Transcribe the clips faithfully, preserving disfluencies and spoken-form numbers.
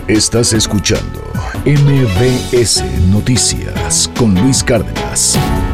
Estás escuchando M B S Noticias con Luis Cárdenas.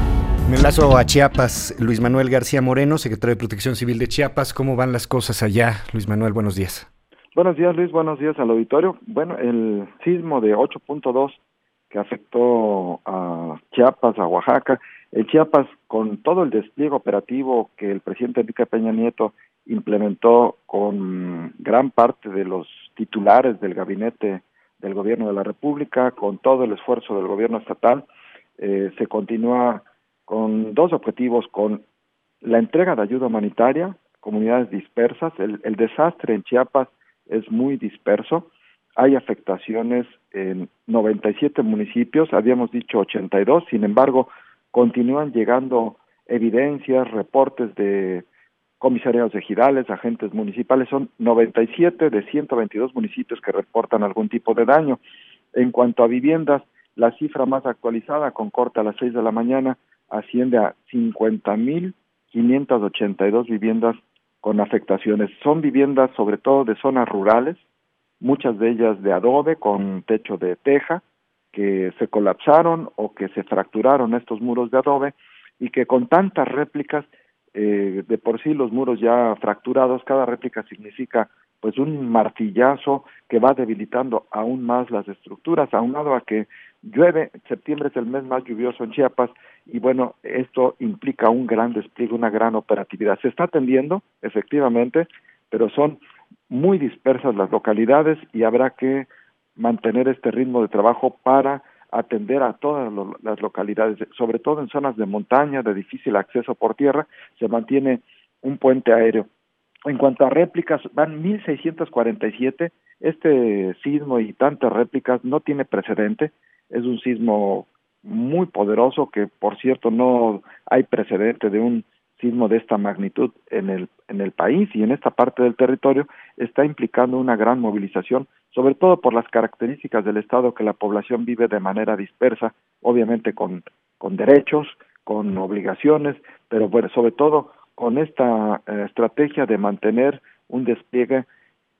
Me enlazo a Chiapas. Luis Manuel García Moreno, secretario de Protección Civil de Chiapas. ¿Cómo van las cosas allá? Luis Manuel, buenos días. Buenos días, Luis. Buenos días al auditorio. Bueno, el sismo de ocho punto dos que afectó a Chiapas, a Oaxaca. El Chiapas, con todo el despliegue operativo que el presidente Enrique Peña Nieto implementó con gran parte de los titulares del gabinete del gobierno de la República, con todo el esfuerzo del gobierno estatal, eh, se continúa con dos objetivos, con la entrega de ayuda humanitaria, comunidades dispersas. El, el desastre en Chiapas es muy disperso, hay afectaciones en noventa y siete municipios, habíamos dicho ochenta y dos, sin embargo, continúan llegando evidencias, reportes de comisariados ejidales, agentes municipales, son noventa y siete de ciento veintidós municipios que reportan algún tipo de daño. En cuanto a viviendas, la cifra más actualizada, con corte a las seis de la mañana, asciende a cincuenta mil quinientas ochenta y dos viviendas con afectaciones. Son viviendas sobre todo de zonas rurales, muchas de ellas de adobe con techo de teja, que se colapsaron o que se fracturaron estos muros de adobe y que con tantas réplicas, eh, de por sí los muros ya fracturados, cada réplica significa pues un martillazo que va debilitando aún más las estructuras, aunado a que llueve. Septiembre es el mes más lluvioso en Chiapas y bueno, esto implica un gran despliegue, una gran operatividad. Se está atendiendo, efectivamente, pero son muy dispersas las localidades y habrá que mantener este ritmo de trabajo para atender a todas lo, las localidades, sobre todo en zonas de montaña, de difícil acceso por tierra, se mantiene un puente aéreo. En cuanto a réplicas, van mil seiscientas cuarenta y siete, este sismo y tantas réplicas no tiene precedente, es un sismo muy poderoso que, por cierto, no hay precedente de un sismo de esta magnitud en el en el país y en esta parte del territorio. Está implicando una gran movilización, sobre todo por las características del estado, que la población vive de manera dispersa, obviamente con con derechos, con obligaciones, pero bueno, sobre todo con esta eh, estrategia de mantener un despliegue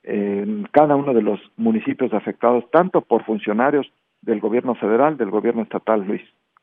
en cada uno de los municipios afectados, tanto por funcionarios del gobierno federal, del gobierno estatal, Luis.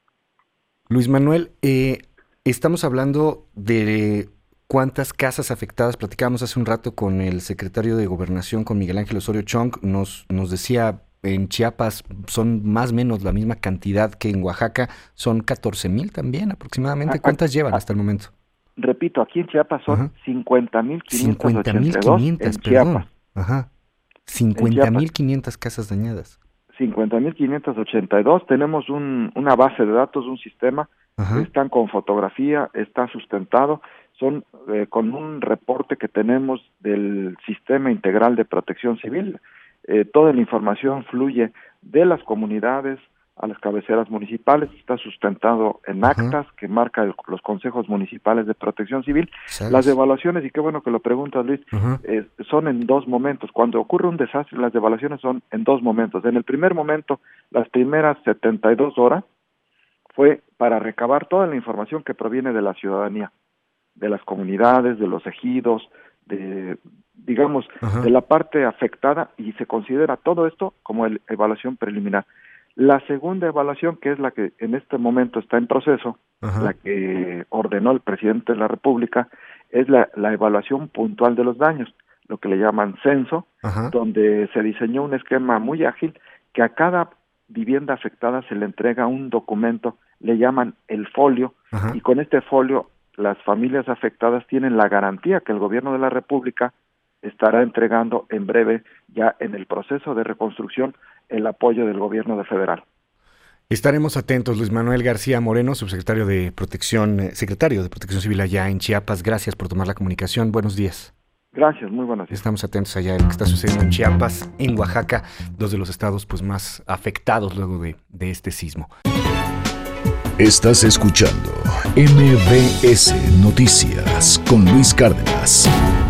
Luis Manuel, eh, estamos hablando de cuántas casas afectadas. Platicábamos hace un rato con el secretario de Gobernación, con Miguel Ángel Osorio Chong, nos, nos decía en Chiapas son más o menos la misma cantidad que en Oaxaca, son catorce mil también aproximadamente. ¿Cuántas llevan hasta el momento? Repito, aquí en Chiapas son cincuenta mil quinientas ochenta y dos en perdón. Chiapas. Ajá. cincuenta mil quinientas casas dañadas. cincuenta mil quinientas ochenta y dos, tenemos un, una base de datos, un sistema, Ajá. Están con fotografía, está sustentado, son eh, con un reporte que tenemos del Sistema Integral de Protección Civil. Eh, toda la información fluye de las comunidades a las cabeceras municipales, está sustentado en actas Ajá. que marca el, los consejos municipales de protección civil. ¿Sabes? Las evaluaciones, y qué bueno que lo preguntas, Luis, eh, son en dos momentos. Cuando ocurre un desastre, las evaluaciones son en dos momentos. En el primer momento, las primeras setenta y dos horas, fue para recabar toda la información que proviene de la ciudadanía, de las comunidades, de los ejidos, de, digamos, Ajá. de la parte afectada, y se considera todo esto como el, evaluación preliminar. La segunda evaluación, que es la que en este momento está en proceso, Ajá. la que ordenó el presidente de la República, es la, la evaluación puntual de los daños, lo que le llaman censo, Ajá. donde se diseñó un esquema muy ágil que a cada vivienda afectada se le entrega un documento, le llaman el folio, Ajá. y con este folio las familias afectadas tienen la garantía que el gobierno de la República estará entregando en breve, ya en el proceso de reconstrucción, el apoyo del gobierno de federal. Estaremos atentos. Luis Manuel García Moreno, subsecretario de Protección, eh, secretario de Protección Civil allá en Chiapas. Gracias por tomar la comunicación. Buenos días. Gracias, muy buenos días. Estamos atentos allá a lo que está sucediendo en Chiapas, en Oaxaca, dos de los estados pues más afectados luego de, de este sismo. Estás escuchando M B S Noticias con Luis Cárdenas.